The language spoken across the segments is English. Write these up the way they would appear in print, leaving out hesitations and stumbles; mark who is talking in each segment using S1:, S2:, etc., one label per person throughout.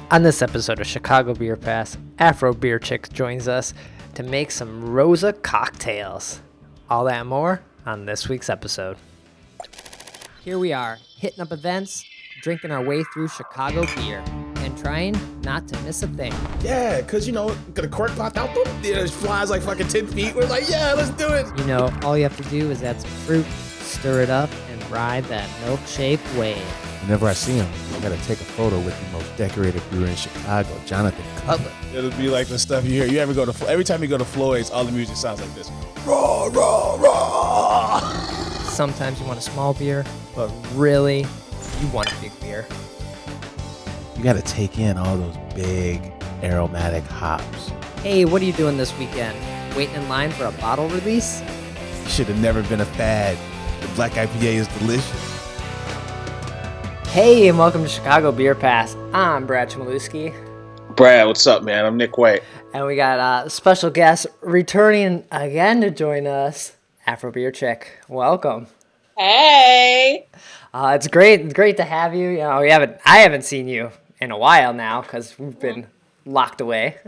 S1: On this episode of Chicago Beer Pass, Afro Beer Chick joins us to make some Rosa cocktails. All that and more on this week's episode. Here we are, hitting up events, drinking our way through Chicago beer, and trying not to miss a thing.
S2: Yeah, because, the cork popped out, it flies like fucking 10 feet. We're like, yeah, let's do it.
S1: All you have to do is add some fruit, stir it up, and ride that milkshake wave.
S3: Whenever I see him, I gotta take a photo with the most decorated brewer in Chicago, Jonathan Cutler.
S2: It'll be like the stuff you hear. You ever go to every time you go to Floyd's, all the music sounds like this. Raw, raw, raw.
S1: Sometimes you want a small beer, but really, you want a big beer.
S3: You gotta take in all those big aromatic hops.
S1: Hey, what are you doing this weekend? Waiting in line for a bottle release?
S2: You should have never been a fad. The Black IPA is delicious.
S1: Hey, and welcome to Chicago Beer Pass. I'm Brad Chmielewski.
S4: Brad, what's up, man? I'm Nick White.
S1: And we got a special guest returning again to join us, Afro Beer Chick. Welcome.
S5: Hey.
S1: It's great to have you. I haven't seen you in a while now because we've been locked away.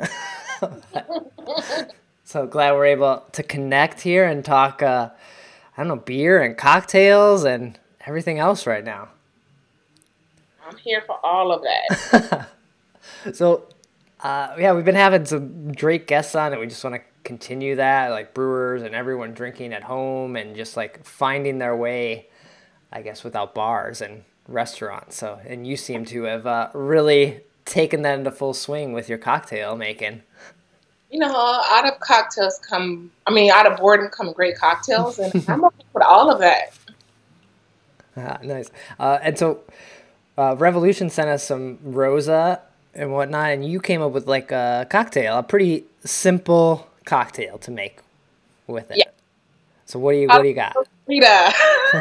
S1: So glad we're able to connect here and talk, beer and cocktails and everything else right now.
S5: I'm here for all of that.
S1: So, we've been having some great guests on, and we just want to continue that, like brewers and everyone drinking at home and just like finding their way, I guess, without bars and restaurants. So, and you seem to have really taken that into full swing with your cocktail making.
S5: Out of boredom come great cocktails, and I'm okay with all of that.
S1: Nice. And so, Revolution sent us some Rosa and whatnot, and you came up with like a cocktail, a pretty simple cocktail to make with it. Yeah. So what do you got?
S5: Rita.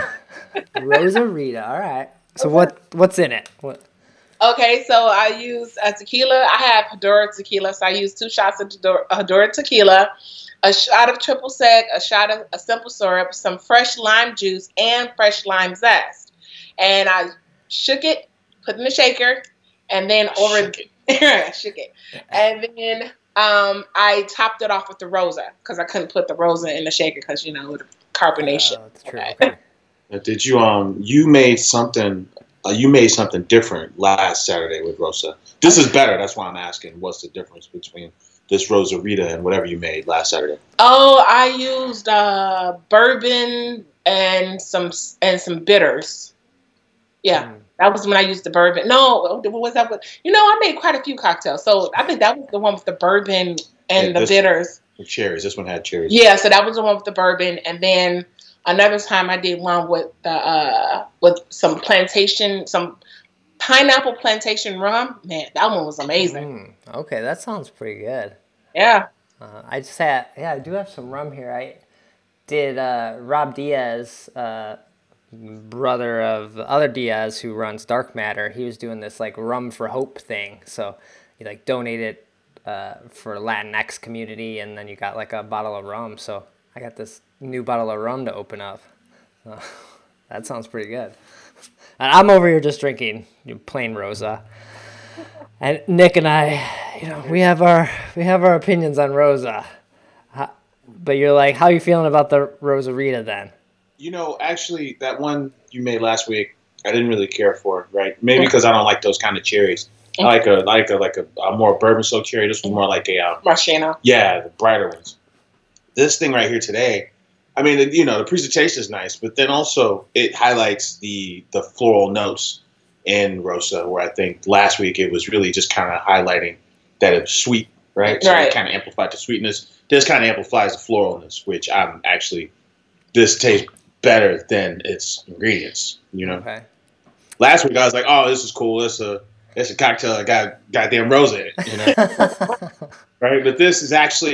S1: Rosa Rita. All right. So what's in it? What?
S5: Okay, so I use tequila. I have Herradura tequila, so I use 2 shots of Herradura tequila, a shot of triple sec, a shot of a simple syrup, some fresh lime juice, and fresh lime zest. And I shook it, put it in the shaker, and then shook it. And then I topped it off with the Rosa because I couldn't put the Rosa in the shaker because with the carbonation.
S1: Oh, that's true. Okay.
S4: Did you made something different last Saturday with Rosa? This is better. That's why I'm asking. What's the difference between this Rosa Rita and whatever you made last Saturday?
S5: Oh, I used bourbon and some bitters. Yeah, that was when I used the bourbon. No, what was that? I made quite a few cocktails. So I think that was the one with the bourbon and the bitters.
S4: With cherries. This one had cherries.
S5: Yeah, so that was the one with the bourbon. And then another time I did one with some pineapple plantation rum. Man, that one was amazing.
S1: Okay, that sounds pretty good.
S5: Yeah.
S1: I do have some rum here. I did Rob Diaz, brother of the other Diaz who runs Dark Matter. He was doing this like Rum for Hope thing. So he like donated for Latinx community, and then you got like a bottle of rum. So I got this new bottle of rum to open up. That sounds pretty good. And I'm over here just drinking plain Rosa. And Nick and I, we have our opinions on Rosa. But you're like, how are you feeling about the Rosa Rita then?
S4: Actually, that one you made last week, I didn't really care for, right? Maybe because I don't like those kind of cherries. I like a more bourbon soaked cherry. This was more like a
S5: Marciano.
S4: Yeah, the brighter ones. This thing right here today, I mean, the presentation is nice, but then also it highlights the floral notes in Rosa, where I think last week it was really just kind of highlighting that it's sweet, right? So it kind of amplified the sweetness. This kind of amplifies the floralness, which this tastes better than its ingredients,
S1: Okay.
S4: Last week I was like, oh, this is cool. It's a cocktail that got goddamn Rosa in it, right? But this is actually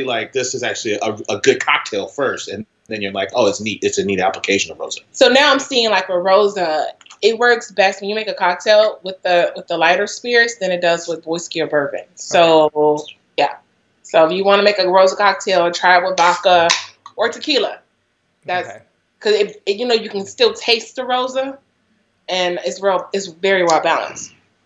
S4: a good cocktail first, and then you're like, oh, it's neat. It's a neat application of Rosa.
S5: So now I'm seeing like with Rosa, it works best when you make a cocktail with the lighter spirits than it does with whiskey or bourbon. So yeah. So if you want to make a Rosa cocktail, try it with vodka or tequila. That's because you can still taste the Rosa, and it's very well balanced.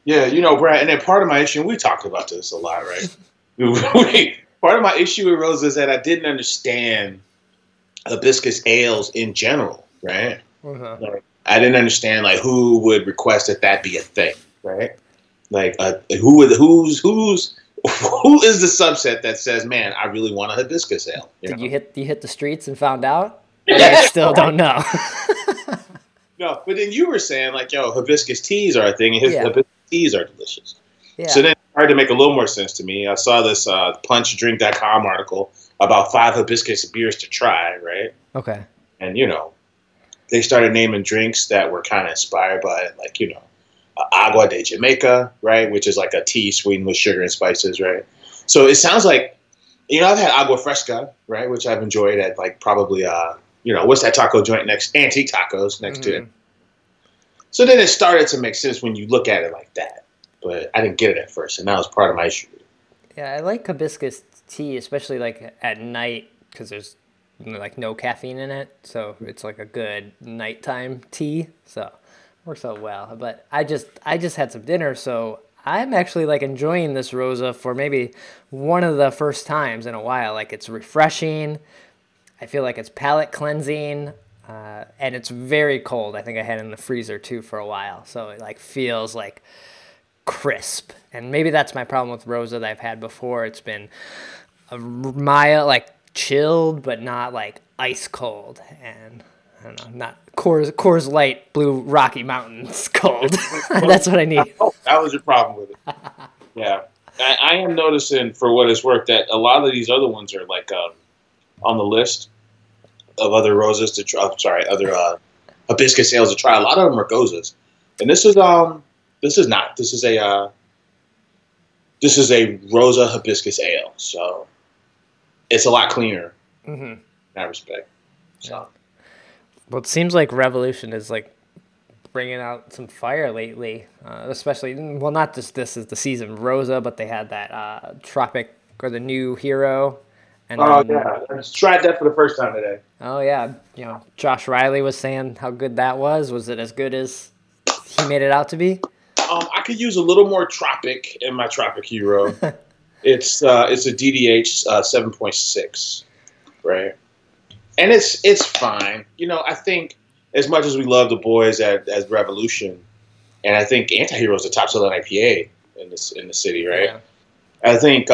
S4: Yeah, Brad, and then part of my issue, and we talked about this a lot, right? Part of my issue with Rosa is that I didn't understand hibiscus ales in general, right?
S1: Uh-huh.
S4: Like, I didn't understand like who would request that be a thing, right? Like who is the subset that says, man, I really want a hibiscus ale?
S1: Did you hit the streets and found out? Or you still don't know?
S4: No, but then you were saying like, yo, hibiscus teas are a thing, and hibiscus teas are delicious.
S1: Yeah.
S4: So then it started to make a little more sense to me. I saw this punchdrink.com article about 5 hibiscus beers to try, right?
S1: Okay.
S4: And, they started naming drinks that were kind of inspired by, like, agua de Jamaica, right? Which is like a tea sweetened with sugar and spices, right? So it sounds like, I've had agua fresca, right? Which I've enjoyed at like probably, what's that taco joint next? Antique Tacos next to it. So then it started to make sense when you look at it like that. But I didn't get it at first, and that was part of my issue.
S1: Yeah, I like hibiscus tea, especially like at night, because there's like no caffeine in it, so it's like a good nighttime tea. So it works out well. But I just had some dinner, so I'm actually like enjoying this Rosa for maybe one of the first times in a while. Like it's refreshing. I feel like it's palate cleansing, and it's very cold. I think I had it in the freezer too for a while, so it like feels like crisp. And maybe that's my problem with Rosa that I've had before. It's been a mild, like chilled, but not like ice cold. And I don't know, not Coors Light Blue Rocky Mountains cold. That's what I need.
S4: Oh, that was your problem with it. Yeah. I am noticing, for what it's worth, that a lot of these other ones are like on the list of other roses to try. Other hibiscus ales to try. A lot of them are gozas, and this is not. This is a Rosa hibiscus ale, so it's a lot cleaner in that respect. So,
S1: well, it seems like Revolution is like bringing out some fire lately, especially. Well, not just this is the season Rosa, but they had that Tropic or the new Hero. And
S4: I tried that for the first time today.
S1: Oh yeah, Josh Riley was saying how good that was. Was it as good as he made it out to be?
S4: I could use a little more Tropic in my Tropic Hero. It's a DDH 7.6, right? And it's fine. I think as much as we love the boys as Revolution, and I think Anti-Hero is the top selling IPA in the city, right? Yeah. I think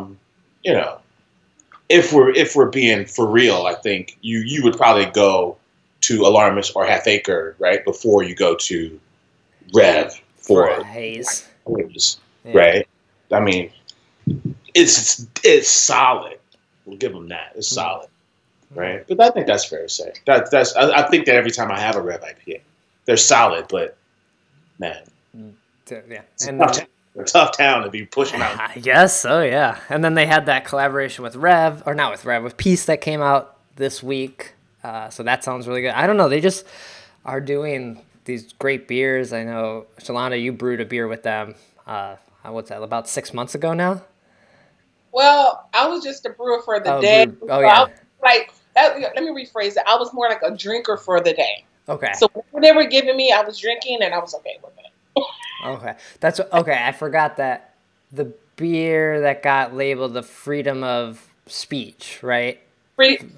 S4: if we're being for real, I think you would probably go to Alarmist or Half Acre, right, before you go to Rev for
S1: Haze.
S4: Right? I mean, it's solid. We'll give them that. It's solid, right? But I think that's fair to say. I think that every time I have a Rev IPA, they're solid, but man,
S1: yeah,
S4: a tough town to be pushing out.
S1: I guess so, yeah. And then they had that collaboration with with Peace that came out this week. So that sounds really good. I don't know. They just are doing these great beers. I know, Shalana, you brewed a beer with them. What's that? About 6 months ago now.
S5: Well, I was just a brewer for the day.
S1: Yeah.
S5: Let me rephrase it. I was more like a drinker for the day.
S1: Okay.
S5: So whatever they were giving me, I was drinking, and I was okay with it.
S1: Okay. I forgot that the beer that got labeled the freedom of speech, right?
S5: Freedom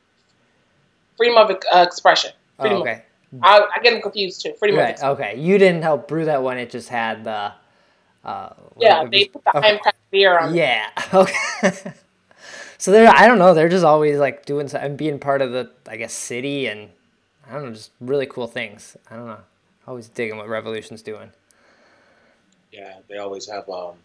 S5: of expression.
S1: Okay.
S5: I get them confused too. Freedom of expression.
S1: Okay. You didn't help brew that one. It just had the.
S5: They put the handcrafted beer on.
S1: Yeah. Okay. So I don't know. They're just always like doing something, being part of the, I guess, city, and I don't know, just really cool things. I don't know. Always digging what Revolution's doing.
S4: Yeah, they always have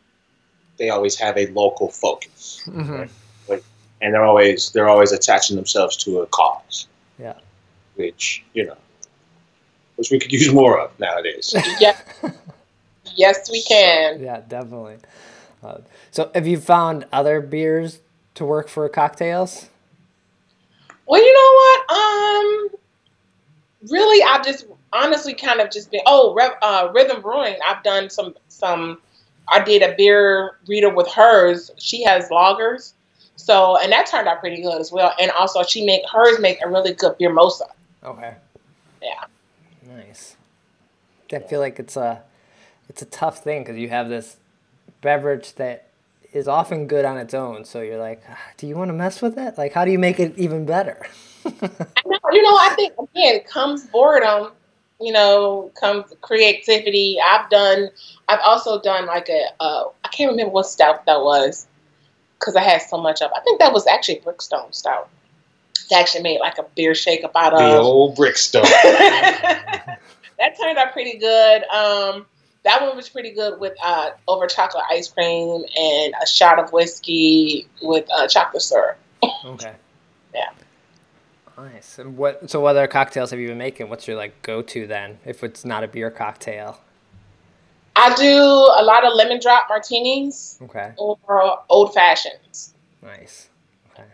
S4: a local focus, right? And they're always attaching themselves to a cause.
S1: Yeah,
S4: which we could use more of nowadays.
S5: Yeah, yes, we can.
S1: Yeah, definitely. So, have you found other beers to work for cocktails?
S5: Well, you know what? Really, I've just honestly kind of just been. Rhythm Brewing. I've done some. I did a beer reader with hers. She has lagers, and that turned out pretty good as well. And also, hers make a really good beer mosa.
S1: Okay.
S5: Yeah.
S1: Nice. I feel like it's it's a tough thing because you have this beverage that is often good on its own. So you're like, do you want to mess with it? Like, how do you make it even better?
S5: I think again, comes boredom. Comes creativity. I've also done like I can't remember what stout that was because I had so much of. I think that was actually Brickstone stout. They actually made like a beer shake up out of
S4: the old Brickstone.
S5: That turned out pretty good. That one was pretty good with over chocolate ice cream and a shot of whiskey with chocolate syrup.
S1: Okay.
S5: Yeah.
S1: Nice. And what other cocktails have you been making? What's your like go-to then, if it's not a beer cocktail?
S5: I do a lot of lemon drop martinis.
S1: Okay.
S5: Or old fashions.
S1: Nice. Okay.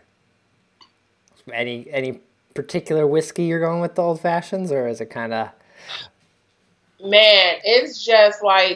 S1: Any particular whiskey you're going with the old fashions, or is it kind of?
S5: Man, it's just like,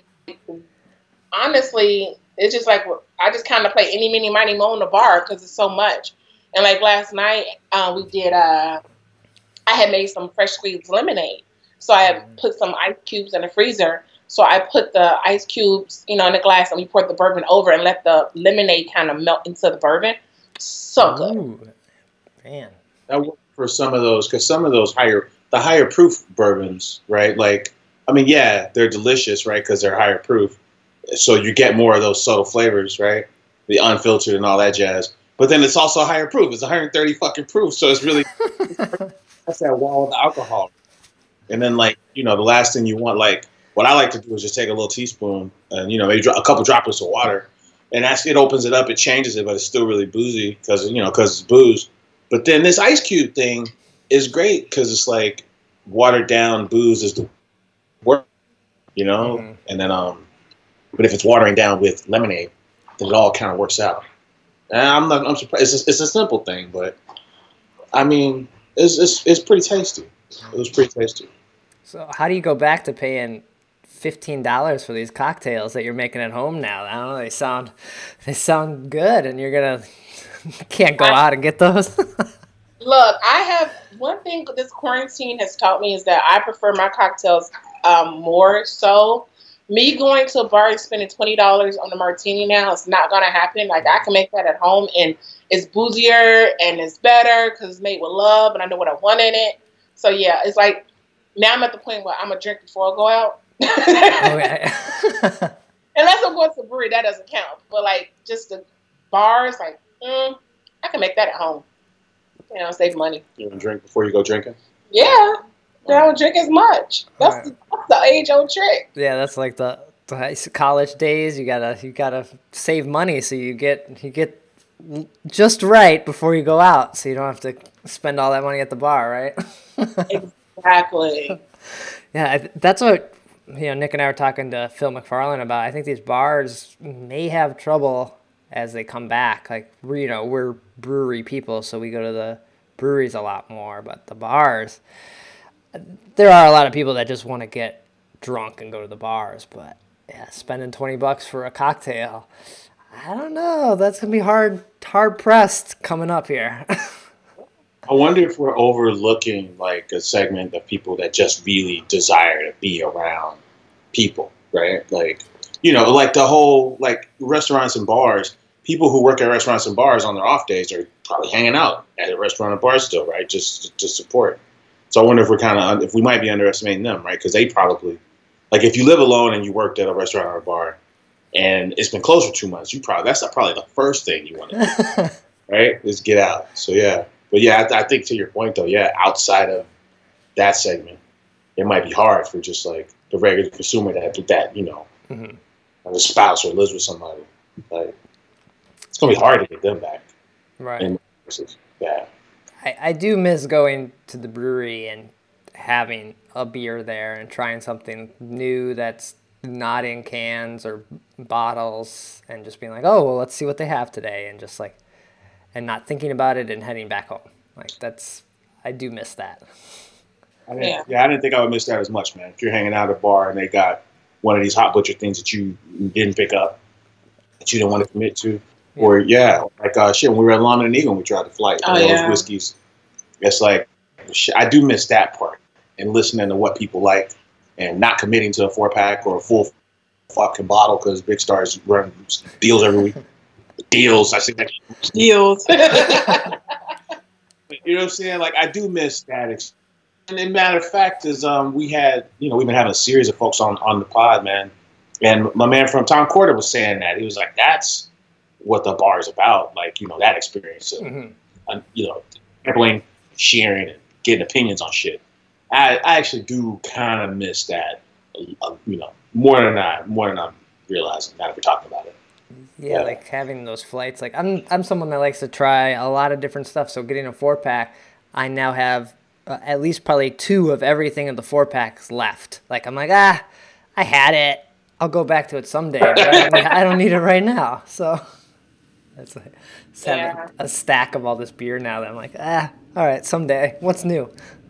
S5: honestly, it's just like I just kind of play any, mini, mighty, mo in the bar because it's so much. And like last night, we did. I had made some fresh squeezed lemonade, so I had put some ice cubes in the freezer. So I put the ice cubes, in the glass, and we poured the bourbon over and let the lemonade kind of melt into the bourbon. So good.
S1: Ooh, man.
S4: That worked for some of those because some of those higher proof bourbons, right? Like, I mean, yeah, they're delicious, right? Because they're higher proof, so you get more of those subtle flavors, right? The unfiltered and all that jazz. But then it's also higher proof. It's 130 fucking proof, so it's really that's that wall of the alcohol. And then, like, the last thing you want, like, what I like to do is just take a little teaspoon and maybe a couple droplets of water, and it opens it up, it changes it, but it's still really boozy because it's booze. But then this ice cube thing is great because it's like watered down booze is the word,
S1: Mm-hmm.
S4: and then but if it's watering down with lemonade, then it all kind of works out. And I'm surprised. It's a simple thing, but I mean, it's pretty tasty. It was pretty tasty.
S1: So how do you go back to paying $15 for these cocktails that you're making at home now? I don't know. They sound good, and you're gonna can't go out and get those.
S5: Look, I have one thing this quarantine has taught me is that I prefer my cocktails more so. Me going to a bar and spending $20 on a martini now is not going to happen. Like, I can make that at home, and it's boozier and it's better because it's made with love, and I know what I want in it. So, yeah, it's like now I'm at the point where I'm going to drink before I go out.
S1: Okay.
S5: Unless I'm going to a brewery, that doesn't count. But, like, just the bars, like, I can make that at home. Save money.
S4: You want to drink before you go drinking?
S5: Yeah. I don't drink as much. That's the age-old trick.
S1: Yeah, that's like the college days. You gotta save money so you get just right before you go out, so you don't have to spend all that money at the bar, right?
S5: Exactly.
S1: Yeah, that's what Nick and I were talking to Phil McFarlane about. I think these bars may have trouble as they come back. Like, we're brewery people, so we go to the breweries a lot more, but the bars, there are a lot of people that just want to get drunk and go to the bars, but yeah, spending $20 for a cocktail, I don't know. That's gonna be hard pressed coming up here.
S4: I wonder if we're overlooking like a segment of people that just really desire to be around people, right? Like, like the whole like restaurants and bars. People who work at restaurants and bars on their off days are probably hanging out at a restaurant or bar still, right? Just to support. So I wonder if we might be underestimating them, right? Because they probably, like, if you live alone and you worked at a restaurant or a bar, and it's been closed for 2 months, that's probably the first thing you want to do, right? Is get out. So yeah, but yeah, I think to your point though, yeah, outside of that segment, it might be hard for just like the regular consumer that
S1: Mm-hmm.
S4: a spouse or lives with somebody. Like, it's gonna be hard to get them back.
S1: Right.
S4: Yeah.
S1: I do miss going to the brewery and having a beer there and trying something new that's not in cans or bottles and just being like, oh, well, let's see what they have today, and just like, and not thinking about it and heading back home. Like, I do miss that.
S4: I didn't think I would miss that as much, man. If you're hanging out at a bar and they got one of these hot butcher things that you didn't pick up, that you didn't want to commit to. Yeah. Or like when we were at London and Eagle, we tried to flight. Those whiskeys. It's like I do miss that part and listening to what people like and not committing to a 4-pack or a full fucking bottle because Big Star's run deals every week. Deals. I say that.
S5: Deals.
S4: You know what I'm saying? Like, I do miss that. And then, matter of fact, is we had, we've been having a series of folks on the pod, man. And my man from Tom Corder was saying that. He was like, that's what the bar is about. Like, that experience of, sampling, sharing, and getting opinions on shit. I actually do kind of miss that, more than I'm realizing now that we're talking about it.
S1: Yeah, like having those flights. Like I'm someone that likes to try a lot of different stuff. So getting a 4-pack, I now have at least probably 2 of everything in the 4-packs left. Like I'm like, I had it. I'll go back to it someday, but I don't need it right now. So that's like having a stack of all this beer now that I'm like, all right, someday. What's new?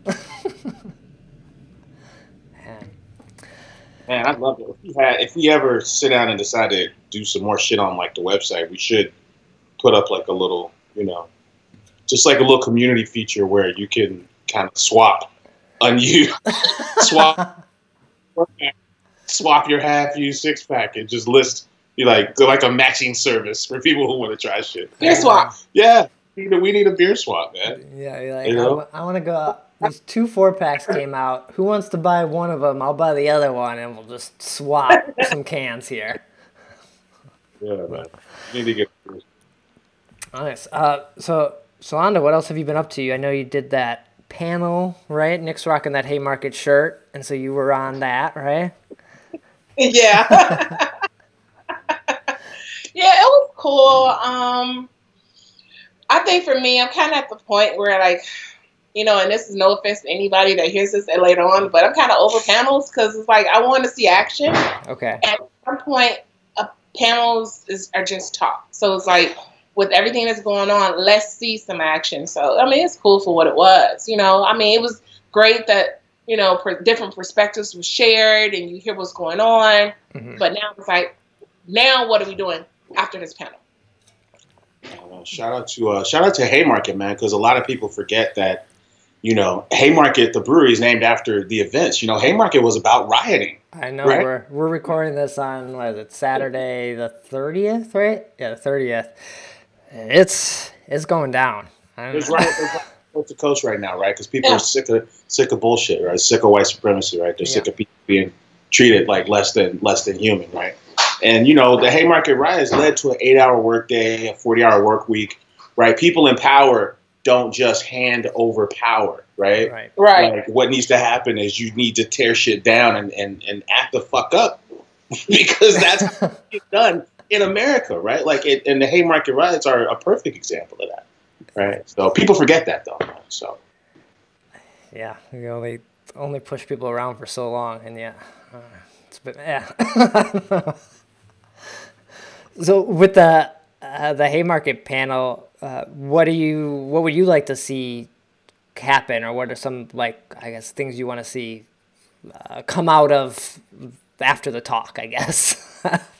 S4: Man, I'd love it. If we ever sit down and decide to do some more shit on like the website, we should put up like a little, just like a little community feature where you can kind of swap your half-used 6-pack and just list, go like a matching service for people who want to try shit.
S5: Beer swap.
S4: Yeah, we need a beer swap, man.
S1: Yeah, you're like, I want to go. These 2 4-packs came out. Who wants to buy one of them? I'll buy the other one, and we'll just swap some cans here.
S4: Yeah, man. You need to get.
S1: Nice. So Anda, what else have you been up to? I know you did that panel, right? Nick's rocking that Haymarket shirt, and so you were on that, right?
S5: Yeah. Yeah, it was cool. I think for me, I'm kind of at the point where and this is no offense to anybody that hears this later on, but I'm kind of over panels because it's like I want to see action.
S1: Okay.
S5: And at some point, panels are just talk. So it's like with everything that's going on, let's see some action. So it's cool for what it was. It was great that different perspectives were shared and you hear what's going on. Mm-hmm. But now it's like, now what are we doing after this panel?
S4: Shout out to Haymarket, man, because a lot of people forget that. Haymarket, the brewery, is named after the events. Haymarket was about rioting.
S1: I know,
S4: right?
S1: We're recording this on, Saturday the 30th, right? Yeah, the 30th. It's going down.
S4: It's right coast to coast right now, right? Because people are sick of bullshit, right? Sick of white supremacy, right? They're sick of people being treated like less than human, right? And the Haymarket riots led to an 8-hour workday, a 40-hour work week, right? People in power don't just hand over power, right?
S5: Right.
S4: Like, what needs to happen is you need to tear shit down and act the fuck up because that's what's done in America, right? Like, and the Haymarket riots are a perfect example of that, right? So people forget that, though. So.
S1: Yeah, they only push people around for so long, and it's been So with the Haymarket panel, what would you like to see happen, or what are some things you want to see come out of after the talk? I guess.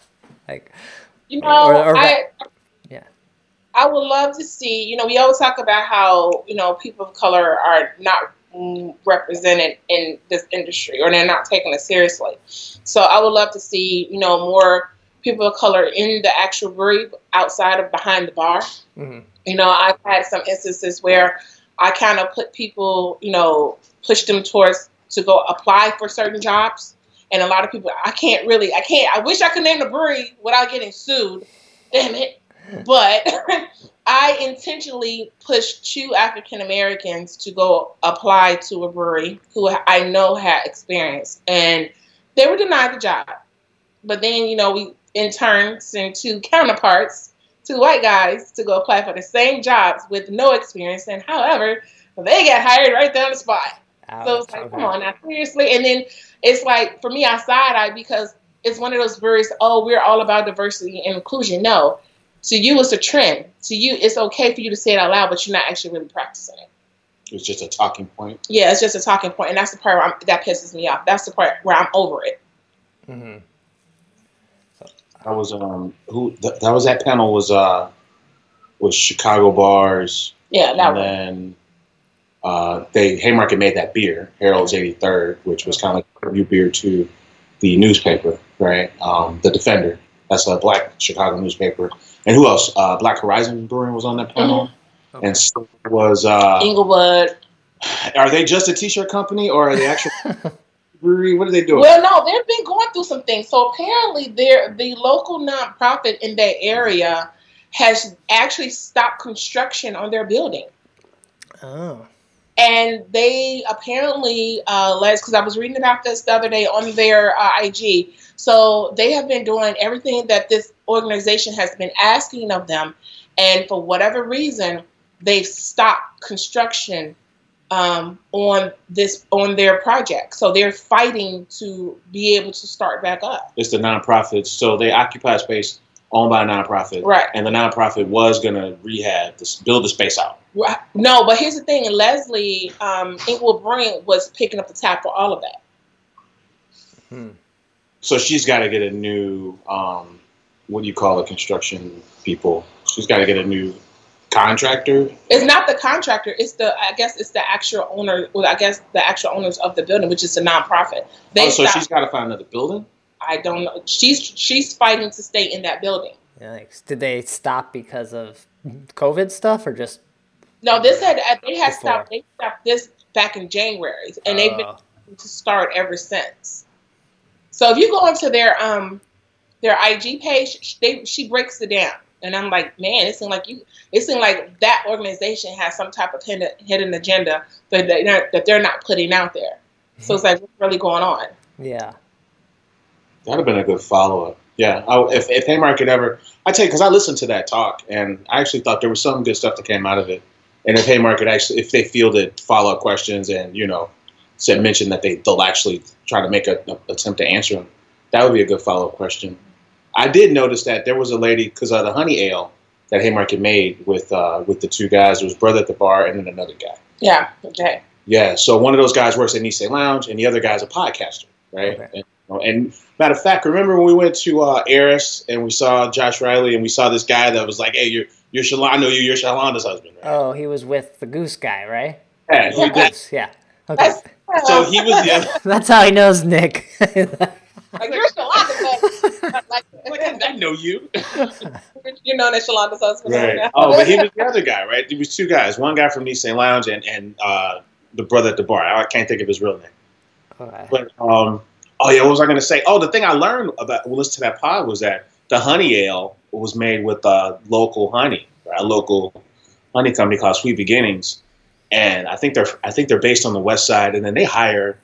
S5: I would love to see. We always talk about how people of color are not represented in this industry, or they're not taken it seriously. So I would love to see more people of color in the actual brewery outside of behind the bar. Mm-hmm. I've had some instances where I kind of put people, push them to go apply for certain jobs. And a lot of people, I wish I could name the brewery without getting sued. Damn it. But I intentionally pushed 2 African Americans to go apply to a brewery who I know had experience, and they were denied the job. But then, we in turn sent 2 counterparts, 2 white guys, to go apply for the same jobs with no experience. And however, they got hired right there on the spot. Ouch, so it's like, come on now, seriously. And then it's like, for me, I side-eye because it's one of those breweries, we're all about diversity and inclusion. No. To you, it's a trend. To you, it's okay for you to say it out loud, but you're not actually really practicing it.
S4: It's just a talking point.
S5: Yeah, it's just a talking point, and that's the part that pisses me off. That's the part where I'm over it.
S1: Mm-hmm.
S4: That was that panel was Chicago Bars.
S5: Yeah, that
S4: and then Haymarket made that beer, Harold's 83rd, which was kind of like a new beer too. the newspaper, right? The Defender. That's a black Chicago newspaper. And who else? Black Horizon Brewing was on that panel.
S1: Okay.
S4: And so was
S5: Inglewood.
S4: are they just a t-shirt company or are they actual brewery? What are they doing?
S5: Well, no, they've been going through some things. So apparently, the local nonprofit in that area has actually stopped construction on their building.
S1: Oh.
S5: And they apparently, because I was reading about this the other day on their IG. So they have been doing everything that this organization has been asking of them. And for whatever reason, they've stopped construction on their project. So they're fighting to be able to start back up.
S4: It's the nonprofits. So they occupy space owned by a nonprofit.
S5: Right.
S4: And the nonprofit was going to build the space out.
S5: No, but here's the thing. Leslie Inglewood Brewing was picking up the tab for all of that.
S4: So she's got to get a new, what do you call it, construction people? She's got to get a new contractor.
S5: It's not the contractor. It's the actual owner. Well, I guess the actual owners of the building, which is a nonprofit.
S4: So she's got to find another building?
S5: I don't know. She's fighting to stay in that building.
S1: Yikes. Did they stop because of COVID stuff or just?
S5: No, they had
S1: Before.
S5: stopped. They stopped this back in January, and they've been to start ever since. So if you go into their IG page, she breaks it down, and I'm like, man, it seemed like that organization has some type of hidden agenda that they're not putting out there. So it's like, what's really going on?
S1: Yeah.
S4: That'd have been a good follow-up. Yeah, if Haymarket ever, I tell you, because I listened to that talk, and I actually thought there was some good stuff that came out of it. And if Haymarket if they fielded follow-up questions and, mention that they'll actually try to make an attempt to answer them, that would be a good follow-up question. I did notice that there was a lady, because the honey ale that Haymarket made with the two guys, there was brother at the bar and then another guy.
S5: Yeah, okay.
S4: Yeah, so one of those guys works at Nisei Lounge, and the other guy's a podcaster, right?
S1: Okay.
S4: And matter of fact, remember when we went to Eris and we saw Josh Riley and we saw this guy that was like, "Hey, you're Shalon, I know you're Shalanda's husband, right?"
S1: Oh, he was with the Goose guy, right?
S4: Yeah, he did.
S1: Goose, yeah. Okay.
S4: So he was the other.
S1: That's how he knows Nick.
S5: Like, you're Shalanda's husband.
S4: I know you.
S5: You're known as Shalanda's husband.
S4: Right.
S5: Now.
S4: Oh, but he was the other guy, right? There was two guys. One guy from Nisei Lounge and the brother at the bar. I can't think of his real name.
S1: Okay.
S4: But oh yeah, what was I going to say? Oh, the thing I learned about listening to that pod was that the honey ale was made with local honey, right? A local honey company called Sweet Beginnings, and I think they're based on the West Side, and then they hire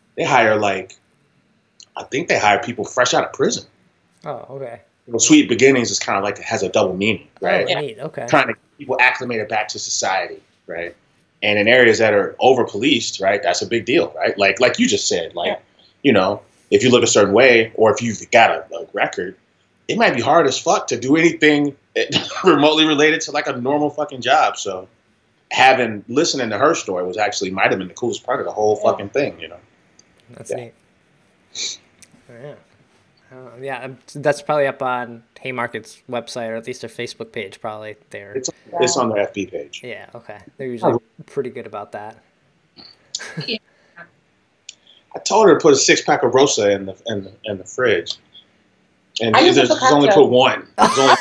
S4: people fresh out of prison.
S1: Oh, okay.
S4: Well, Sweet Beginnings is kind of like it has a double meaning, right?
S1: Oh, neat. Okay.
S4: Trying to get people acclimated back to society, right? And in areas that are over policed, right, that's a big deal, right? Like you just said, if you look a certain way or if you've got a record, it might be hard as fuck to do anything remotely related to like a normal fucking job. So listening to her story might have been the coolest part of the whole fucking thing,
S1: That's neat. Yeah. Yeah, that's probably up on Haymarket's website or at least their Facebook page. Probably there.
S4: It's on their FB page.
S1: Yeah. Okay. They're usually pretty good about that.
S5: Yeah.
S4: I told her to put a 6-pack of Rosa in the fridge, and
S5: I
S4: there's only put one.
S5: I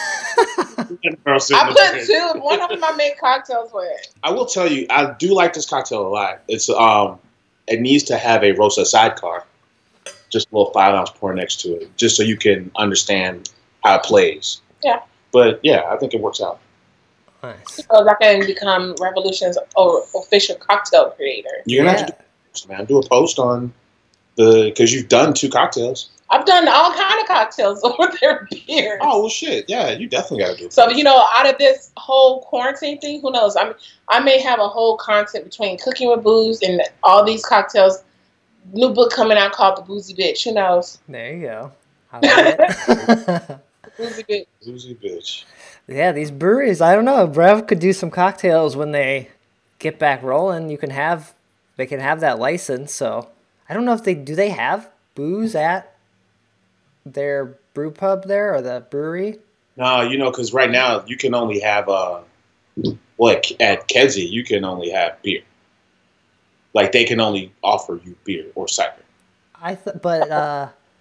S5: put two. One of them I make cocktails with.
S4: I will tell you, I do like this cocktail a lot. It's it needs to have a Rosa sidecar, just a little 5-ounce pour next to it, just so you can understand how it plays.
S5: Yeah.
S4: But yeah, I think it works out.
S1: Nice.
S5: So I can become Revolution's official cocktail creator.
S4: You're gonna have to do a post on because you've done 2 cocktails.
S5: I've done all kind of cocktails over their beers.
S4: Oh well, shit. Yeah, you definitely got to do it.
S5: So out of this whole quarantine thing, who knows? I may have a whole content between cooking with booze and all these cocktails. New book coming out called The Boozy Bitch. Who knows?
S1: There you go. I like it.
S5: Boozy Bitch.
S4: Boozy bitch.
S1: Yeah, these breweries. I don't know. Brev could do some cocktails when they get back rolling. They can have that license. So I don't know if they have booze at their brew pub there or the brewery.
S4: No, because right now you can only have at Kedzie you can only have beer. Like they can only offer you beer or cider.
S1: But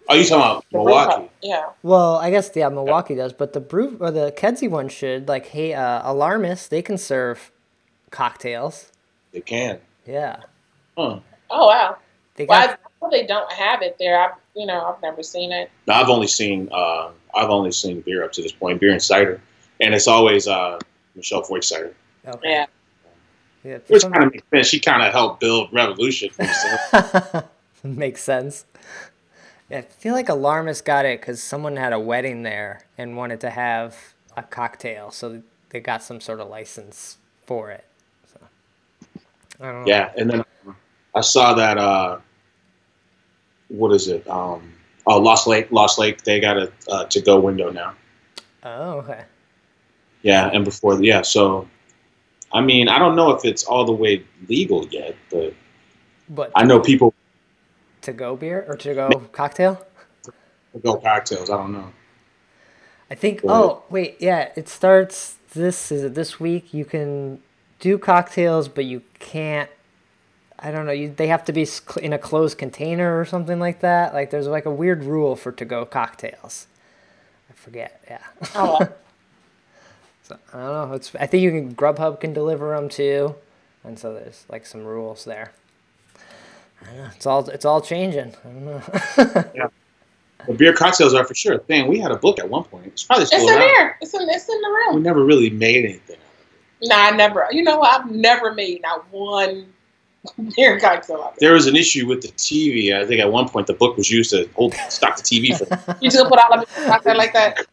S4: Oh, you talking about
S5: The brew
S4: Milwaukee?
S5: pub. Yeah.
S1: Well, I guess yeah, Milwaukee does, but the brew or the Kedzie one should like hey, Alarmist they can serve cocktails.
S4: They can.
S1: Yeah,
S4: Huh.
S5: Oh wow.
S1: they
S5: Well,
S1: got.
S5: I know they don't have it there. I've never seen it.
S4: Now, I've only seen beer up to this point, beer and cider, and it's always Michelle Voigt cider,
S1: Okay.
S5: Yeah.
S1: Yeah,
S4: which kind of makes sense. She kind of helped build Revolution. For herself.
S1: makes sense. Yeah, I feel like Alarmist got it because someone had a wedding there and wanted to have a cocktail, so they got some sort of license for it. So I don't know.
S4: Yeah, and then I saw that. What is it? Lost Lake. They got a to-go window now.
S1: Oh, okay.
S4: Yeah, and before, yeah. So, I mean, I don't know if it's all the way legal yet, but
S1: But
S4: I know people
S1: to go beer or to go cocktail?
S4: go cocktails. I don't know.
S1: I think.
S4: Go ahead.
S1: Oh, wait. Yeah, it starts. This week. You can do cocktails, but you can't. I don't know. They have to be in a closed container or something like that. Like there's like a weird rule for to go cocktails. I forget. Yeah.
S5: Oh, well.
S1: So I don't know. I think you can Grubhub can deliver them too, and so there's like some rules there. I don't know. It's all changing. I don't know.
S4: Yeah. But beer cocktails are for sure a thing. We had a book at one point. It's probably
S5: It's
S4: still
S5: in
S4: around.
S5: there. It's in the
S4: We
S5: room.
S4: never really made anything.
S5: Nah, I never. You know what? I've never made not one beer cocktail out there.
S4: There was an issue with the TV. I think at one point the book was used to stock the TV for
S5: You just gonna put all of it out there like that?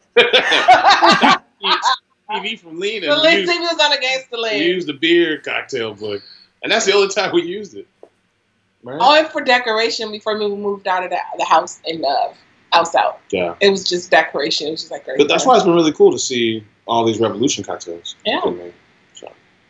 S4: TV from Lean,
S5: The
S4: and
S5: lead
S4: we
S5: TV was on against the lid.
S4: used the beer cocktail book, and that's the only time we used it. Right?
S5: Oh, and for decoration before we moved out of the house in house out.
S4: Yeah,
S5: It was just decoration. It was just like very
S4: but that's why it's been really cool to see all these Revolution cocktails.
S5: Yeah.
S4: been made. So,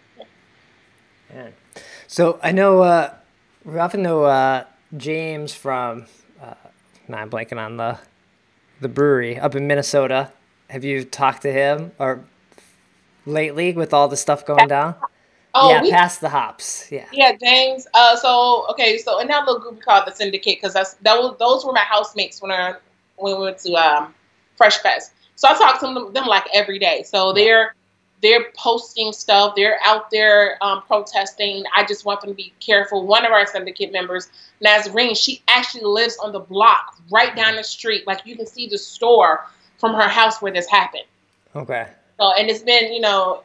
S1: Yeah. So I know we often know James from. Now I'm blanking on the brewery up in Minnesota. Have you talked to him or lately with all the stuff going down?
S5: Oh,
S1: yeah,
S5: we
S1: past the hops. Yeah.
S5: Yeah, James. So in that little group we call it the Syndicate because those were my housemates when we went to Fresh Fest. So I talk to them like every day. So they're posting stuff. They're out there protesting. I just want them to be careful. One of our Syndicate members, Nazarene, she actually lives on the block right down the street. Like you can see the store from her house where this happened.
S1: Okay.
S5: So and it's been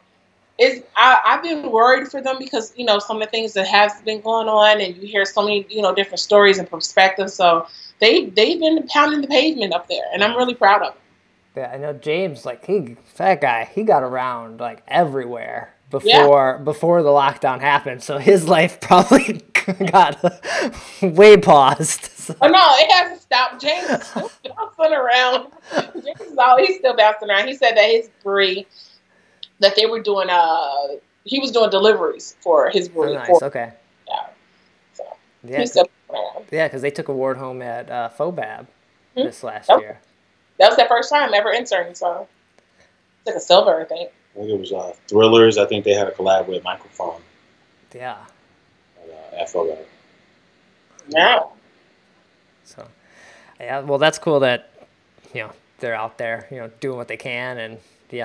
S5: I've been worried for them because some of the things that has been going on, and you hear so many different stories and perspectives. So they've been pounding the pavement up there, and I'm really proud of them.
S1: Yeah, I know James. Like fat guy. He got around like everywhere before the lockdown happened. So his life probably got way paused. So.
S5: Oh no, it hasn't stopped. James is still bouncing around. He's still bouncing around. He said that his brewery, that they were doing he was doing deliveries for his
S1: Oh,
S5: brewery.
S1: nice. Okay.
S5: Yeah. So
S1: Yeah,
S5: he's still around.
S1: because they took award home at Fobab this last
S5: Yep.
S1: year.
S5: That was their first time ever entering, so it's like a silver, I think.
S4: I think it was Thrillers. I think they had a collab with Microphone
S1: Yeah.
S4: at FOGA.
S5: Yeah.
S1: So, yeah. Well, that's cool that they're out there, doing what they can, and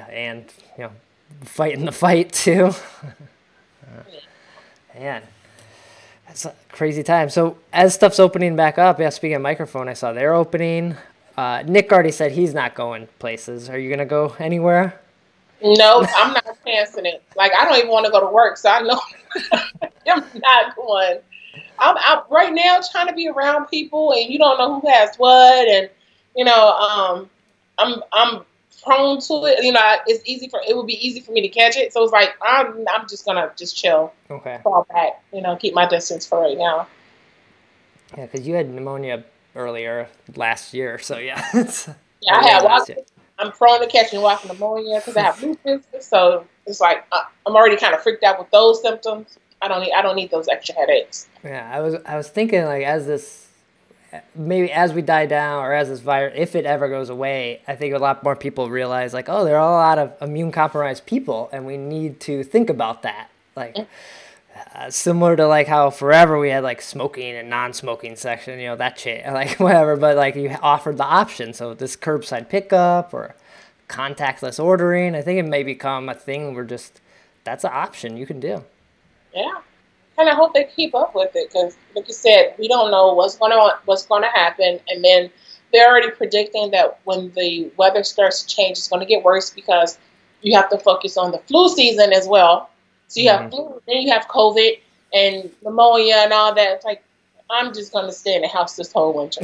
S1: fighting the fight too. Man, that's a crazy time. So as stuff's opening back up, speaking of Microphone, I saw they're opening. Nick already said he's not going places. Are you gonna go anywhere?
S5: No, I'm not chancing it. Like I don't even want to go to work, so I know I'm not going. I'm right now trying to be around people, and you don't know who has what, and I'm prone to it. It would be easy for me to catch it. So it's like I'm just gonna chill,
S1: Okay.
S5: fall back, keep my distance for right now.
S1: Yeah, because you had pneumonia earlier last year, so yeah.
S5: Yeah, I have.
S1: last year.
S5: I'm prone to catching walking pneumonia because I have lupus. So it's like I'm already kind of freaked out with those symptoms. I don't need those extra headaches.
S1: Yeah, I was thinking like maybe as we die down or as this virus, if it ever goes away, I think a lot more people realize like, oh, there are a lot of immune compromised people, and we need to think about that. Like, similar to like how forever we had like smoking and non-smoking section, that shit, like whatever. But like you offered the option, so this curbside pickup or contactless ordering, I think it may become a thing where that's an option you can do.
S5: Yeah. And I hope they keep up with it because, like you said, we don't know what's going to happen, and then they're already predicting that when the weather starts to change, it's going to get worse because you have to focus on the flu season as well. So you have flu, then you have COVID and pneumonia and all that. It's like, I'm just going to stay in the house this whole winter.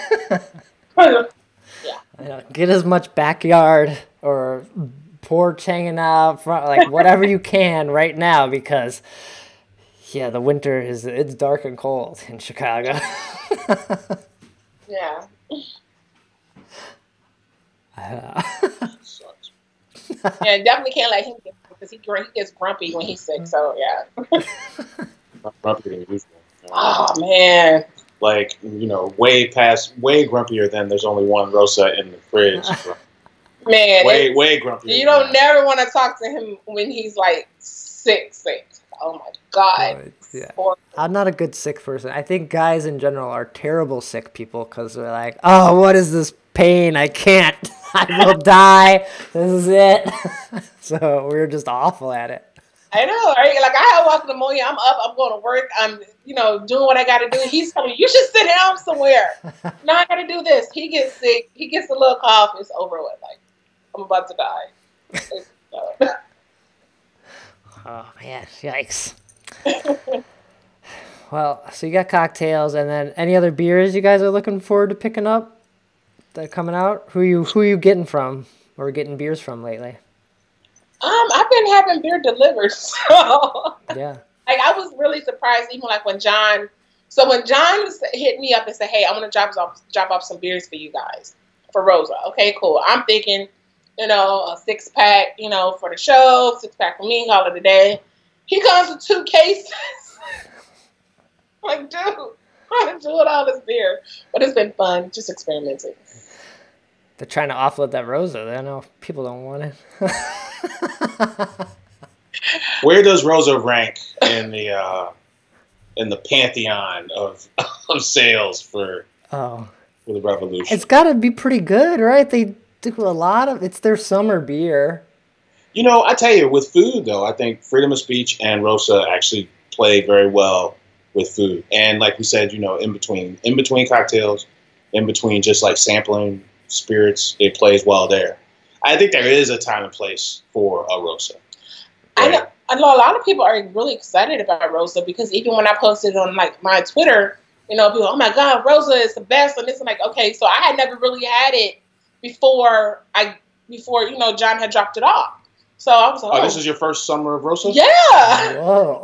S5: Yeah.
S1: Get as much backyard or porch hanging out front, like whatever you can right now, because the winter it's dark and cold in Chicago.
S5: Yeah.
S4: Sucks.
S5: Yeah, definitely can't let him get because he gets grumpy when he's sick. So yeah.
S4: Grumpier than usual.
S5: Oh man.
S4: Like, way grumpier than there's only one Rosa in the fridge.
S5: Man,
S4: way grumpier.
S5: You don't never want to talk to him when he's like sick. Oh my God.
S1: Yeah. I'm not a good sick person. I think guys in general are terrible sick people because they're like, oh, what is this pain? I can't. I will die. This is it. So we're just awful at it.
S5: I know, right? Like I have walking pneumonia. I'm up. I'm going to work. I'm, doing what I got to do. He's telling me, you should sit down somewhere. No, I got to do this. He gets sick. He gets a little cough. It's over with. Like I'm about to die.
S1: Oh man, yikes. Well, so you got cocktails, and then any other beers you guys are looking forward to picking up that are coming out? Who you getting from or getting beers from lately?
S5: I've been having beer delivered. So
S1: yeah.
S5: Like I was really surprised, even like when John hit me up and said, "Hey, I want to drop off some beers for you guys for Rosa." Okay, cool. I'm thinking, a 6-pack, for the show, 6-pack for me, call it a day. He comes with 2 cases. Like, dude, I'm doing all this beer. But it's been fun, just experimenting.
S1: They're trying to offload that Rosa. I know people don't want it.
S4: Where does Rosa rank in the pantheon of sales for the Revolution?
S1: It's got to be pretty good, right? They do a lot of it's their summer beer.
S4: I tell you, with food though, I think Freedom of Speech and Rosa actually play very well with food. And like we said, in between cocktails, in between just like sampling spirits, it plays well there. I think there is a time and place for a Rosa. Right?
S5: I know a lot of people are really excited about Rosa because even when I posted on like my Twitter, people, oh my God, Rosa is the best. And it's like, okay, so I had never really had it before John had dropped it off. So I was like,
S4: oh, this is your first summer of Rosa?
S5: Yeah.
S1: Whoa.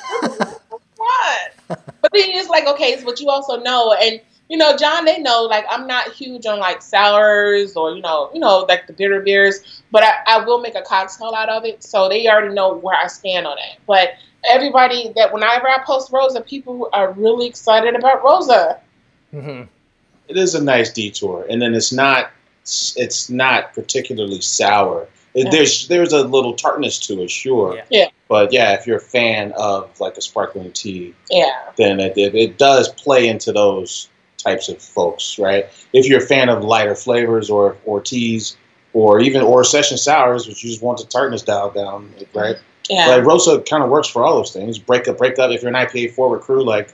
S5: What? But then it's like, okay, but you also know, and John, they know, like, I'm not huge on like sours or like the bitter beers, but I will make a cocktail out of it, so they already know where I stand on it. But everybody whenever I post Rosa, people are really excited about Rosa.
S1: Mm-hmm.
S4: It is a nice detour, and then it's not particularly sour. There's a little tartness to it, sure.
S5: Yeah.
S4: But yeah, if you're a fan of like a sparkling tea,
S5: then
S4: it does play into those types of folks, right? If you're a fan of lighter flavors or teas or session sours, which you just want the tartness dialed down, right?
S5: Yeah.
S4: Like Rosa kind of works for all those things. Break up. If you're an IPA forward crew, like,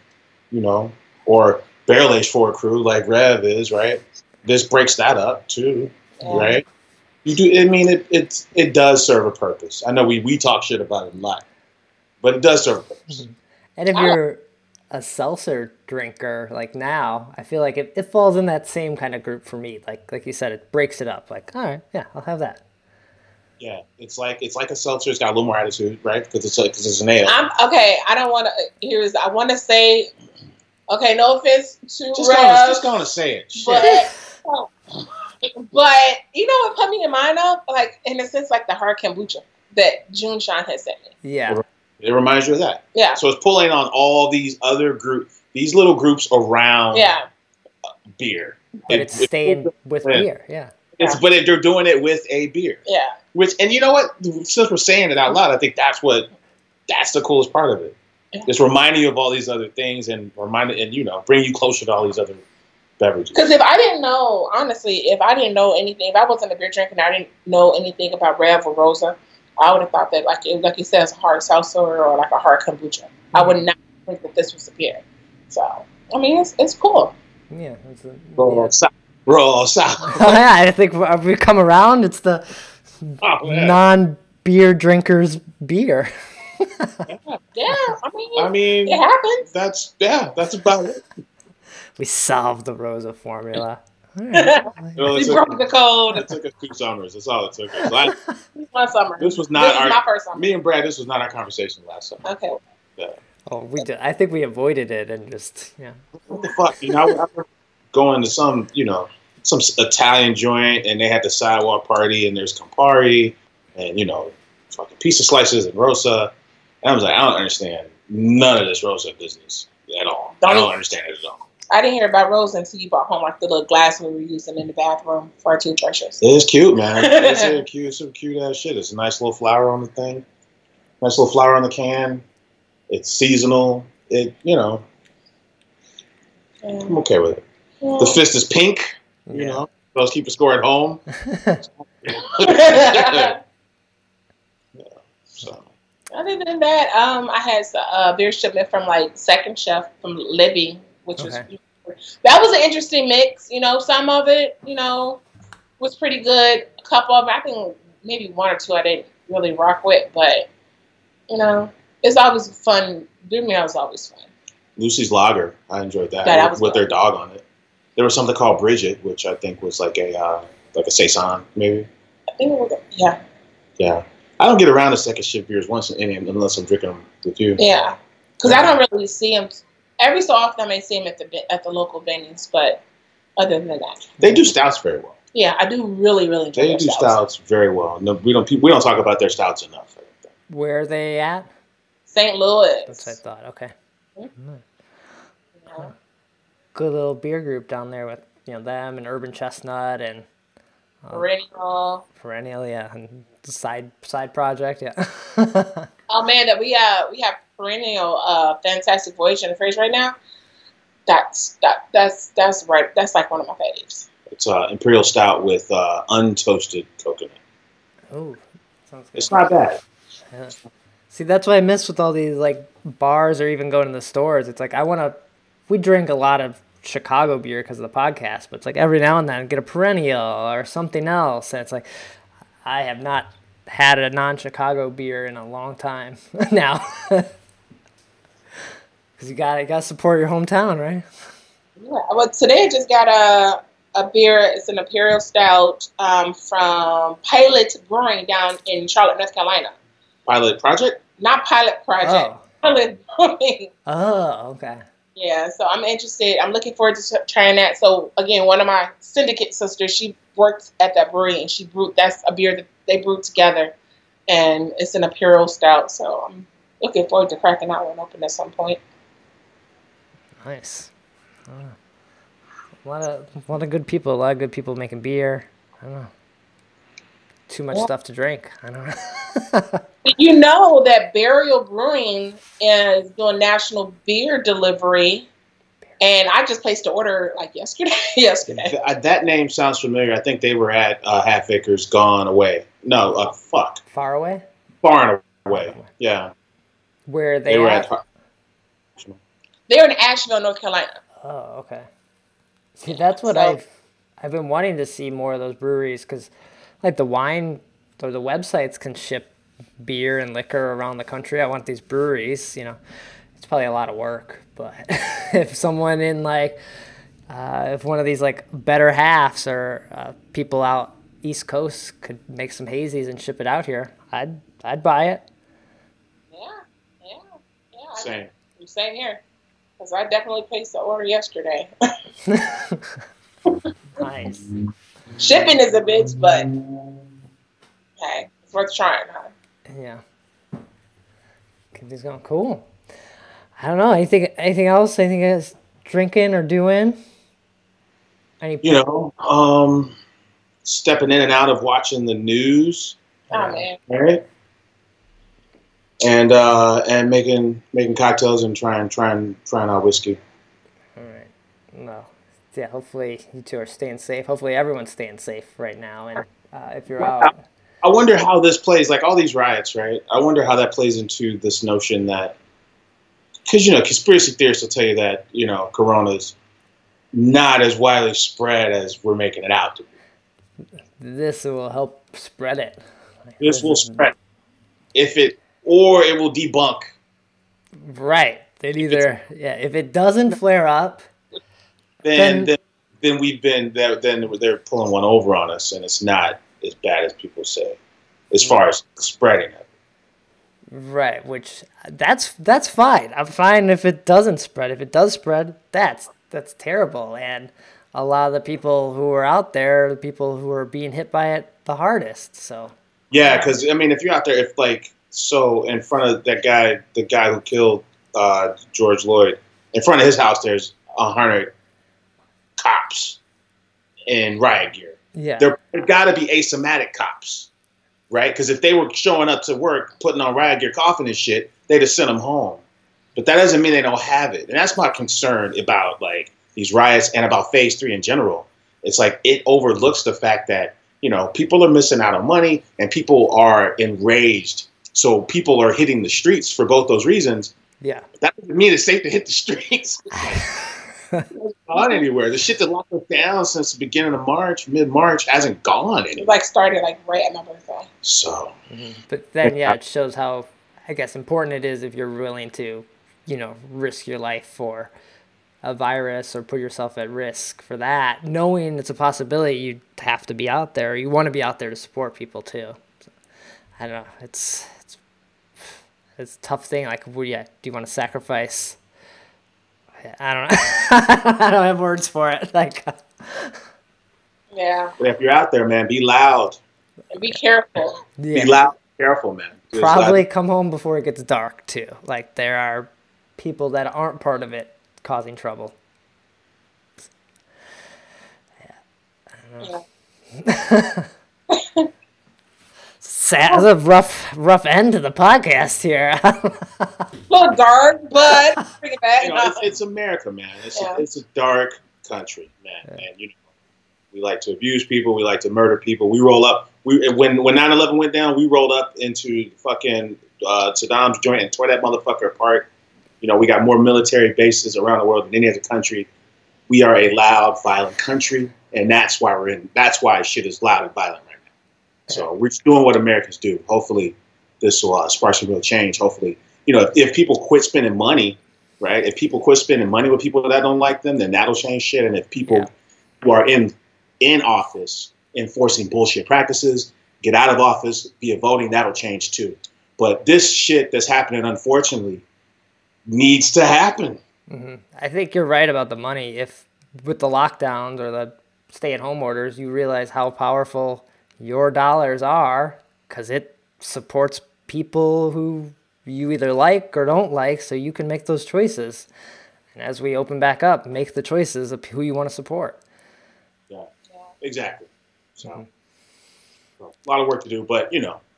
S4: or barrel aged forward crew, like Rev is, right? This breaks that up too, right? You do. I mean, it does serve a purpose. I know we talk shit about it a lot, but it does serve a purpose.
S1: And if you're a seltzer drinker, like now, I feel like it falls in that same kind of group for me. Like you said, it breaks it up. Like, all right, yeah, I'll have that.
S4: Yeah, it's like a seltzer. It's got a little more attitude, right? Because it's an ale.
S5: I don't want to. I want to say, okay, no offense to
S4: just going to say it.
S5: But you know what put me in mind of, like, in a sense, like the hard kombucha that June Sean has sent me.
S1: Yeah.
S4: It reminds you of that.
S5: Yeah.
S4: So it's pulling on all these other these little groups around beer.
S1: But it's staying with beer, yeah.
S4: But they're doing it with a beer.
S5: Yeah.
S4: And you know what? Since we're saying it out loud, I think that's the coolest part of it. Just reminding you of all these other things and bring you closer to all these other beverages.
S5: Because if I didn't know, honestly, if I wasn't a beer drinker and I didn't know anything about Rev or Rosa, I would have thought that, like you said, it's a hard seltzer or like a hard kombucha. I would not think that this was a beer. So, I mean, it's cool.
S1: Yeah.
S4: Roll south.
S1: Yeah, I think we come around. It's the non-beer drinkers' beer.
S5: Yeah, I mean, it happens.
S4: That's about it.
S1: We solved the Rosa formula.
S5: We broke the code.
S4: It took us 2 summers. That's all it took us.
S5: One summer.
S4: This was my
S5: first summer.
S4: Me and Brad, this was not our conversation last summer.
S5: Okay.
S4: Yeah.
S1: Oh, we did. I think we avoided it and just
S4: What the fuck? I remember going to some Italian joint and they had the sidewalk party and there's Campari and fucking pizza slices and Rosa. And I was like, I don't understand none of this Rosa business at all. I don't understand it at all.
S5: I didn't hear about Rosa until you brought home like the little glass we were using in the bathroom for our toothbrushes.
S4: It is cute, man. It's cute. It's some cute ass shit. It's a nice little flower on the thing. Nice little flower on the can. It's seasonal. I'm okay with it. Yeah. The fist is pink. Those keep a score at home. So.
S5: Other than that, I had a beer shipment from like Second Chef from Libby, which was that was an interesting mix. Some of it, was pretty good. A couple of it, I think maybe 1 or 2 I didn't really rock with, but it's always fun. Beer meal is always fun.
S4: Lucy's Lager, I enjoyed that with their dog on it. There was something called Bridget, which I think was like a saison, maybe.
S5: I think it was, yeah.
S4: Yeah. I don't get around to second shift beers once in any unless I'm drinking them with you.
S5: Yeah, because I don't really see them. Every so often I may see them at the local venues, but other than that.
S4: They do stouts very well.
S5: Yeah, I do really, really enjoy
S4: They do stouts very well. No, we don't talk about their stouts enough.
S1: Where are they at?
S5: St. Louis.
S1: That's what I thought. Okay.
S5: Yeah.
S1: Good little beer group down there with them and Urban Chestnut and Perennial, yeah, and the side project, yeah.
S5: Oh man, that we have Perennial, Fantastic Voyage in the fridge right now. That's right. That's like one of my faves.
S4: It's Imperial Stout with untoasted coconut.
S1: Oh, sounds good.
S4: It's not bad.
S1: Yeah. See, that's what I miss with all these like bars or even going to the stores. It's like we drink a lot of Chicago beer because of the podcast, but it's like every now and then get a Perennial or something else, and it's like I have not had a non-Chicago beer in a long time now. Because you gotta support your hometown, right?
S5: Yeah. Well, today I just got a beer. It's an Imperial Stout from Pilot Brewing down in Charlotte, North Carolina.
S4: Pilot Project?
S5: Not Pilot Project.
S1: Oh.
S5: Pilot Brewing.
S1: Oh, okay.
S5: Yeah, so I'm interested. I'm looking forward to trying that. So again, one of my syndicate sisters, she works at that brewery, and she brewed. That's a beer that they brewed together, and it's an Imperial Stout. So I'm looking forward to cracking that one open at some point.
S1: Nice. A lot of good people. A lot of good people making beer. I don't know. Too much stuff to drink. I don't know.
S5: You know that Burial Brewing is doing national beer delivery, and I just placed the order like yesterday.
S4: That name sounds familiar. I think they were at Half Acres Gone Away. No,
S1: Far Away?
S4: Far and Away. Yeah.
S1: Where they were at?
S5: They're in Asheville, North Carolina.
S1: Oh, okay. See, that's what I've been wanting to see more of those breweries, because like the wine or the websites can ship beer and liquor around the country. I want these breweries, it's probably a lot of work, but if someone in like if one of these like Better Halves or people out East Coast could make some hazies and ship it out here, I'd buy it.
S5: Yeah. Same here, because I definitely placed the order yesterday.
S1: Nice.
S5: Shipping is a bitch, but hey, it's worth trying, huh?
S1: Yeah. Keep these going. Cool. I don't know. Anything else? Anything else drinking or doing?
S4: Stepping in and out of watching the news.
S5: Oh man.
S4: Right? and making cocktails and trying out whiskey.
S1: All right. No. Yeah. Hopefully you two are staying safe. Hopefully everyone's staying safe right now. And if you're out,
S4: I wonder how this plays, like all these riots, right? I wonder how that plays into this notion that, because, conspiracy theorists will tell you that, corona's not as widely spread as we're making it out to be.
S1: this will help spread it.
S4: This will spread. Or it will debunk.
S1: Right. If it doesn't flare up,
S4: then they're pulling one over on us, and it's not as bad as people say, as far as spreading it.
S1: Right, which that's fine. I'm fine if it doesn't spread. If it does spread, that's terrible. And a lot of the people who are out there, the people who are being hit by it the hardest. So
S4: yeah, because if you're out there, in front of that guy, the guy who killed George Floyd, in front of his house, there's 100 cops in riot gear.
S1: Yeah,
S4: there got to be asymptomatic cops. Right? Because if they were showing up to work, putting on riot gear, coughing and shit, they'd have sent them home. But that doesn't mean they don't have it. And that's my concern about these riots and about phase 3 in general. It's it overlooks the fact that, people are missing out on money and people are enraged. So people are hitting the streets for both those reasons.
S1: Yeah.
S4: That doesn't mean it's safe to hit the streets. It's not gone anywhere. The shit that locked us down since the beginning of March, mid-March, hasn't gone anywhere.
S5: It started right at my birthday.
S4: So.
S1: But then, it shows how, I guess, important it is if you're willing to, risk your life for a virus or put yourself at risk for that. Knowing it's a possibility, you have to be out there. You want to be out there to support people too. So, I don't know. It's a tough thing. Do you want to sacrifice? I don't know. I don't have words for it.
S5: Yeah.
S4: But if you're out there, man, be loud.
S5: And be careful.
S4: Yeah. Be loud, careful, man.
S1: Probably come home before it gets dark too. There are people that aren't part of it causing trouble. Yeah. Sad. That's a rough end to the podcast here.
S5: A little dark, but bring it back.
S4: It's America, man. It's a dark country, man. Yeah. And we like to abuse people. We like to murder people. We roll up. When 9/11 went down, we rolled up into fucking Saddam's joint and tore that motherfucker apart. We got more military bases around the world than any other country. We are a loud, violent country, and that's why shit is loud and violent right now. So we're just doing what Americans do. Hopefully, this will spark some real change. Hopefully, if people quit spending money, right? If people quit spending money with people that don't like them, then that'll change shit. And if people who are in office enforcing bullshit practices get out of office via voting, that'll change too. But this shit that's happening, unfortunately, needs to happen.
S1: Mm-hmm. I think you're right about the money. If with the lockdowns or the stay-at-home orders, you realize how powerful your dollars are because it supports people who you either like or don't like, so you can make those choices. And as we open back up, make the choices of who you want to support.
S4: Yeah, exactly. So, a lot of work to do, but,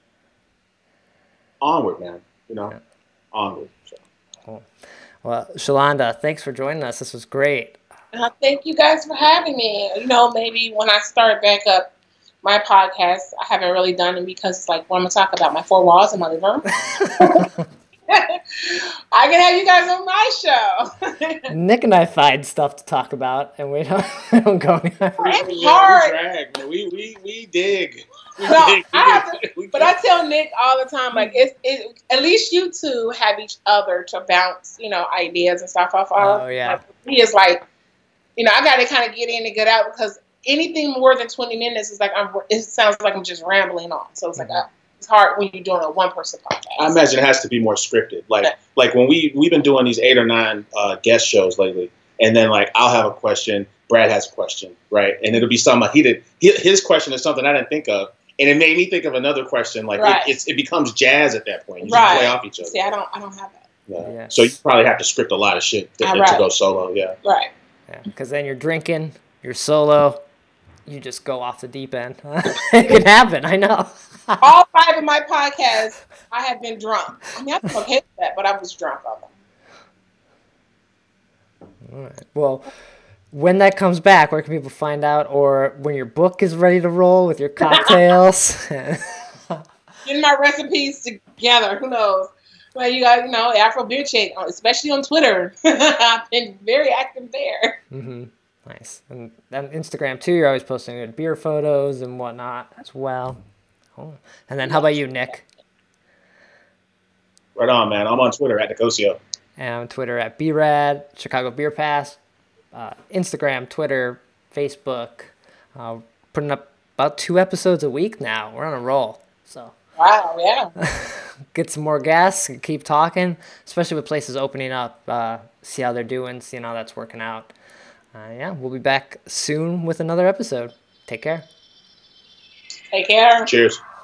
S4: onward, man. Onward. So.
S1: Cool. Well, Shalonda, thanks for joining us. This was great.
S5: Thank you guys for having me. Maybe when I start back up my podcast, I haven't really done it because it's what I'm going to talk about, my four walls in my living room. I can have you guys on my show.
S1: Nick and I find stuff to talk about, and we don't go anywhere.
S5: It's hard.
S4: We dig.
S5: But I tell Nick all the time, at least you two have each other to bounce, ideas and stuff off of.
S1: Oh yeah.
S5: He is I got to kind of get in and get out because anything more than 20 minutes is it sounds like I'm just rambling on. So it's it's hard when you're doing a one-person podcast.
S4: I imagine it has to be more scripted. Like when we've been doing these 8 or 9 guest shows lately, and then I'll have a question, Brad has a question, right? And it'll be something his question is something I didn't think of, and it made me think of another question. It becomes jazz at that point. You just play off each other.
S5: See, I don't have that.
S4: Yeah. So you probably have to script a lot of shit to go solo. Yeah.
S5: Right.
S1: Yeah, because then you're drinking, you're solo, you just go off the deep end. It can happen, I know.
S5: All 5 of my podcasts, I have been drunk. I mean, I'm okay with that, but I was drunk on them.
S1: All right. Well, when that comes back, where can people find out? Or when your book is ready to roll with your cocktails?
S5: Getting my recipes together. Who knows? Well, you got, Afro Beer Shake, especially on Twitter. I've been very active there.
S1: Mm-hmm. Nice. And Instagram, too, you're always posting good beer photos and whatnot as well. Cool. And then how about you, Nick?
S2: Right on, man. I'm on Twitter at Nicosio.
S1: And on Twitter at BRAD, Chicago Beer Pass, Instagram, Twitter, Facebook. Putting up about 2 episodes a week now. We're on a roll. So
S5: Wow, yeah.
S1: get some more guests and keep talking, especially with places opening up. See how they're doing, seeing how that's working out. Yeah, we'll be back soon with another episode. Take care.
S5: Take care.
S4: Cheers.